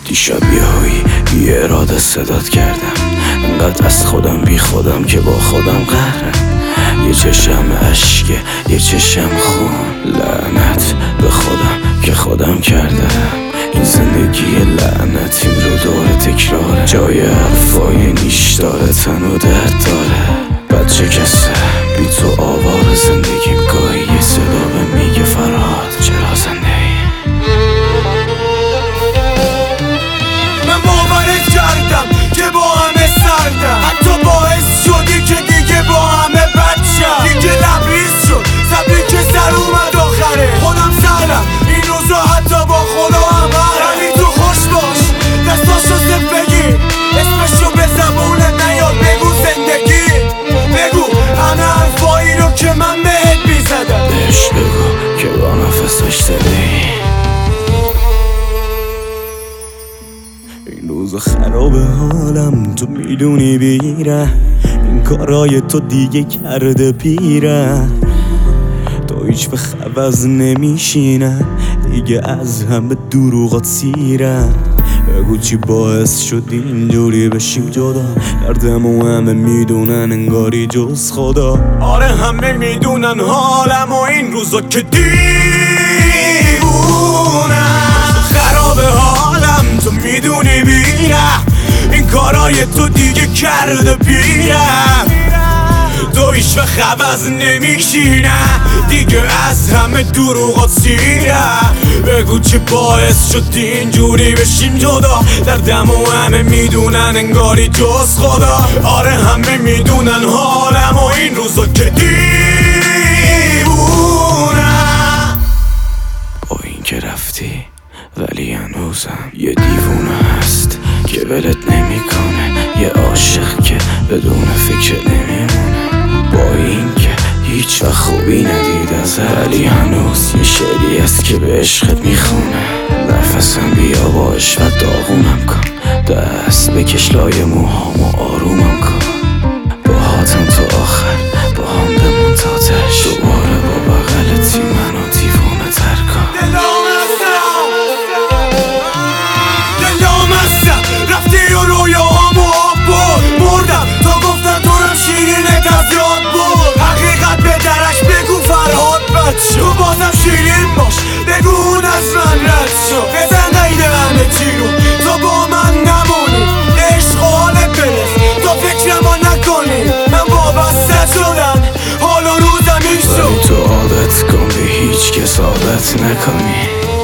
دیشب یهویی بی اراده صدات کردم، انقدر از خودم بی خودم که با خودم قهرم. یه چشم اشکه یه چشم خون، لعنت به خودم که خودم کردم. این زندگی لعنتیم رو دور تکراره، جای حرفای نیش داره، تن و درد داره. بچه کسه بی تو آوار زندگیم، گاهی یه صدا به میگه فرهاد چرا زنده ای. من باورت کردم که با همه سردم، حتی باعث شدی که دیگه با همه بچم. دیگه لبریز شد زبری که سر اومد آخره، خودم سرم این روزا حتی با خدا هم ولی تو خوش باش، دستاشو زد بگیر، اسمشو به زبونت نیاد، بگو زندگی، بگو همه حرفایی رو که من بهت میزدم. بهش بگو که با نفسش زدی. این روز خراب حالم تو میدونی بیره، این کارای تو دیگه کرده پیره. تو هیچ وقت عوض نمیشینه دیگه، از همه دروغات سیره. بگو چی باعث شد اینجوری بشیم جدا، دردمو همه میدونن انگاری جز خدا. آره همه میدونن حالم و این روزا که دیوونم، خراب حالم تو میدونی بیره، این کارای تو دیگه کرده پیرم. تو هیچ وقت عوض نمیشینه دیگه، از همه دروغات سیره. بگو چی باعث شد اینجوری بشیم جدا، دردمو همه میدونن انگاری جز خدا. آره همه میدونن حالم و این روزا که دیوونم. با این که رفتی ولی هنوزم یه دیوونه هست که ولت نمیکنه، یه عاشق که بدون فکر نمیمونه. با این که هیچ وقت خوبی ندید ازت، ولی هنوز یه شعری هست که به عشقت میخونه. نفسم بیا باش و داغونم کن، دست بکش لای موهامو آرومم کن. با هاتم تو آخر با هم بمون تا تش، دوباره با بغلتی منو دیوونه تر کن. دلام هستم رفتی و رویاهامو آب برد، مردم تا گفتن تو رم شیرینت از یاد برد. حقیقت به درش بگو فرهاد بد شد، تو بازم شیرین باش بگو اون از من رد شد. بزن قید همه چی رو تو با من نمونی، عشق و حالت برس تا فکرم ها نکنی. من وابسته شدم حال و روزم این شد، ولی تو عادت کن به هیچ کس عادت نکنی.